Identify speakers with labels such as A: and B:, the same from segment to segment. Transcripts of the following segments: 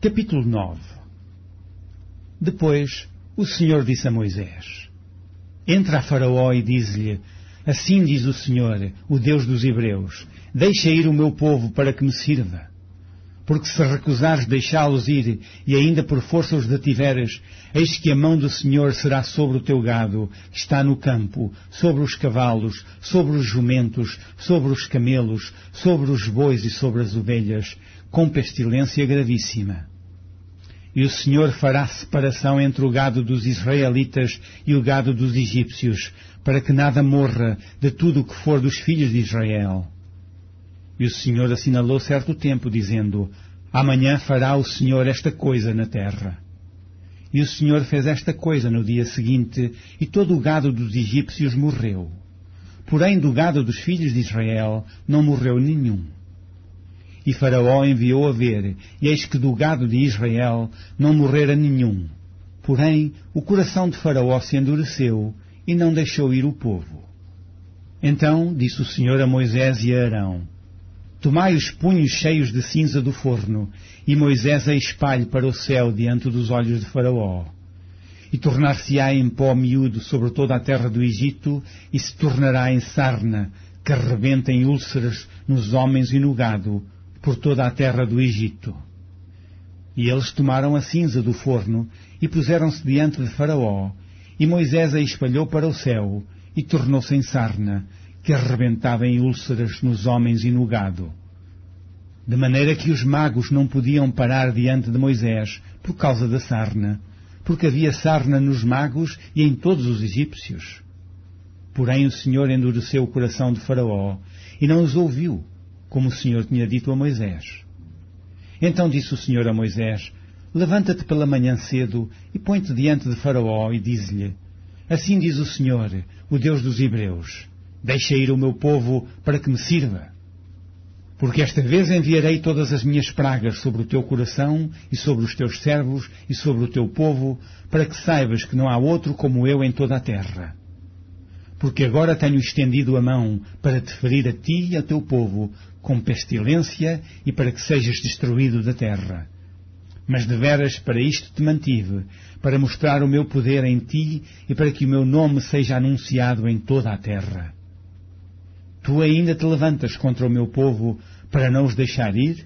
A: Capítulo 9. Depois o Senhor disse a Moisés: Entra a Faraó e diz-lhe: Assim diz o Senhor, o Deus dos Hebreus: Deixa ir o meu povo para que me sirva. Porque se recusares deixá-los ir, e ainda por força os detiveres, eis que a mão do Senhor será sobre o teu gado, que está no campo, sobre os cavalos, sobre os jumentos, sobre os camelos, sobre os bois e sobre as ovelhas, com pestilência gravíssima. E o Senhor fará separação entre o gado dos israelitas e o gado dos egípcios, para que nada morra de tudo o que for dos filhos de Israel. E o Senhor assinalou certo tempo, dizendo: Amanhã fará o Senhor esta coisa na terra. E o Senhor fez esta coisa no dia seguinte, e todo o gado dos egípcios morreu. Porém do gado dos filhos de Israel não morreu nenhum. E Faraó enviou a ver, e eis que do gado de Israel não morrera nenhum. Porém, o coração de Faraó se endureceu, e não deixou ir o povo. Então disse o Senhor a Moisés e a Arão: Tomai os punhos cheios de cinza do forno, e Moisés a espalhe para o céu diante dos olhos de Faraó. E tornar-se-á em pó miúdo sobre toda a terra do Egito, e se tornará em sarna, que rebenta em úlceras nos homens e no gado, por toda a terra do Egito. E eles tomaram a cinza do forno e puseram-se diante de Faraó, e Moisés a espalhou para o céu, e tornou-se em sarna, que arrebentava em úlceras nos homens e no gado. De maneira que os magos não podiam parar diante de Moisés por causa da sarna, porque havia sarna nos magos e em todos os egípcios. Porém o Senhor endureceu o coração de Faraó, e não os ouviu, como o Senhor tinha dito a Moisés. Então disse o Senhor a Moisés: Levanta-te pela manhã cedo e põe-te diante de Faraó e diz-lhe: Assim diz o Senhor, o Deus dos Hebreus: Deixa ir o meu povo para que me sirva. Porque esta vez enviarei todas as minhas pragas sobre o teu coração e sobre os teus servos e sobre o teu povo, para que saibas que não há outro como eu em toda a terra. Porque agora tenho estendido a mão para te ferir a ti e ao teu povo com pestilência e para que sejas destruído da terra. Mas deveras para isto te mantive, para mostrar o meu poder em ti e para que o meu nome seja anunciado em toda a terra. Tu ainda te levantas contra o meu povo para não os deixar ir?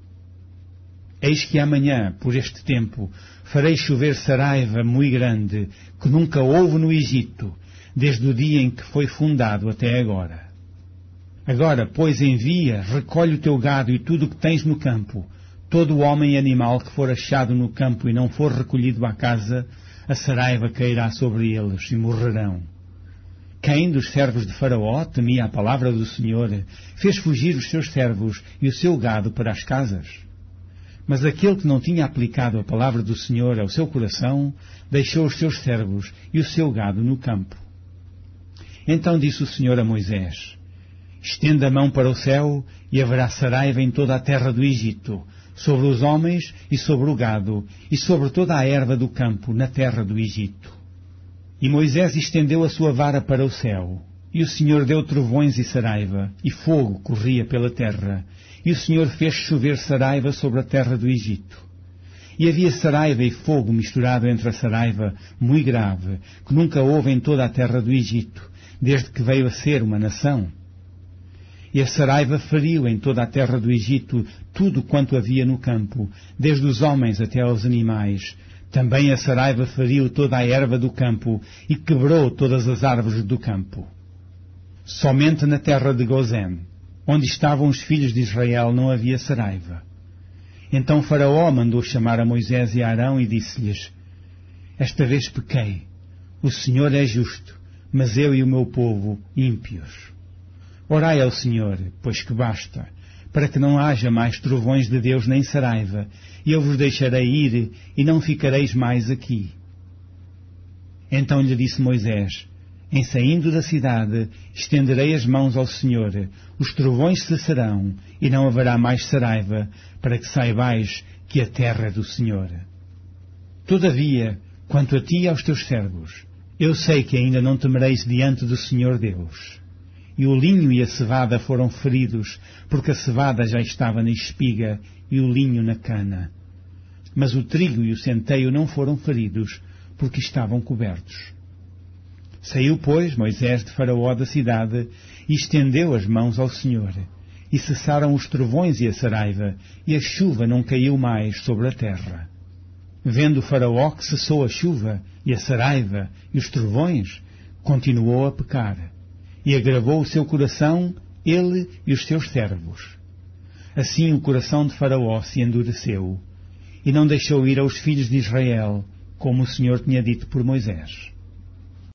A: Eis que amanhã, por este tempo, farei chover saraiva muito grande, que nunca houve no Egito, desde o dia em que foi fundado até agora. Agora, pois, envia, recolhe o teu gado e tudo o que tens no campo. Todo o homem e animal que for achado no campo e não for recolhido à casa, a saraiva cairá sobre eles e morrerão. Quem dos servos de Faraó temia a palavra do Senhor, fez fugir os seus servos e o seu gado para as casas. Mas aquele que não tinha aplicado a palavra do Senhor ao seu coração, deixou os seus servos e o seu gado no campo. Então disse o Senhor a Moisés: Estenda a mão para o céu, e haverá saraiva em toda a terra do Egito, sobre os homens e sobre o gado, e sobre toda a erva do campo na terra do Egito. E Moisés estendeu a sua vara para o céu, e o Senhor deu trovões e saraiva, e fogo corria pela terra, e o Senhor fez chover saraiva sobre a terra do Egito. E havia saraiva e fogo misturado entre a saraiva, muito grave, que nunca houve em toda a terra do Egito, desde que veio a ser uma nação. E a saraiva feriu em toda a terra do Egito tudo quanto havia no campo, desde os homens até aos animais. Também a saraiva feriu toda a erva do campo e quebrou todas as árvores do campo. Somente na terra de Gozém, onde estavam os filhos de Israel, não havia saraiva. Então Faraó mandou chamar a Moisés e a Arão e disse-lhes: Esta vez pequei. O Senhor é justo, mas eu e o meu povo ímpios. Orai ao Senhor, pois que basta, para que não haja mais trovões de Deus nem saraiva, e eu vos deixarei ir, e não ficareis mais aqui. Então lhe disse Moisés: Em saindo da cidade, estenderei as mãos ao Senhor, os trovões cessarão, e não haverá mais saraiva, para que saibais que a terra é do Senhor. Todavia, quanto a ti e aos teus servos, eu sei que ainda não temereis diante do Senhor Deus. E o linho e a cevada foram feridos, porque a cevada já estava na espiga e o linho na cana. mas o trigo e o centeio não foram feridos, porque estavam cobertos. Saiu, pois, Moisés de Faraó da cidade e estendeu as mãos ao Senhor. E cessaram os trovões e a saraiva, e a chuva não caiu mais sobre a terra. Vendo Faraó que cessou a chuva, e a saraiva, e os trovões, continuou a pecar. E agravou o seu coração, ele e os seus servos. Assim o coração de Faraó se endureceu, e não deixou ir aos filhos de Israel, como o Senhor tinha dito por Moisés.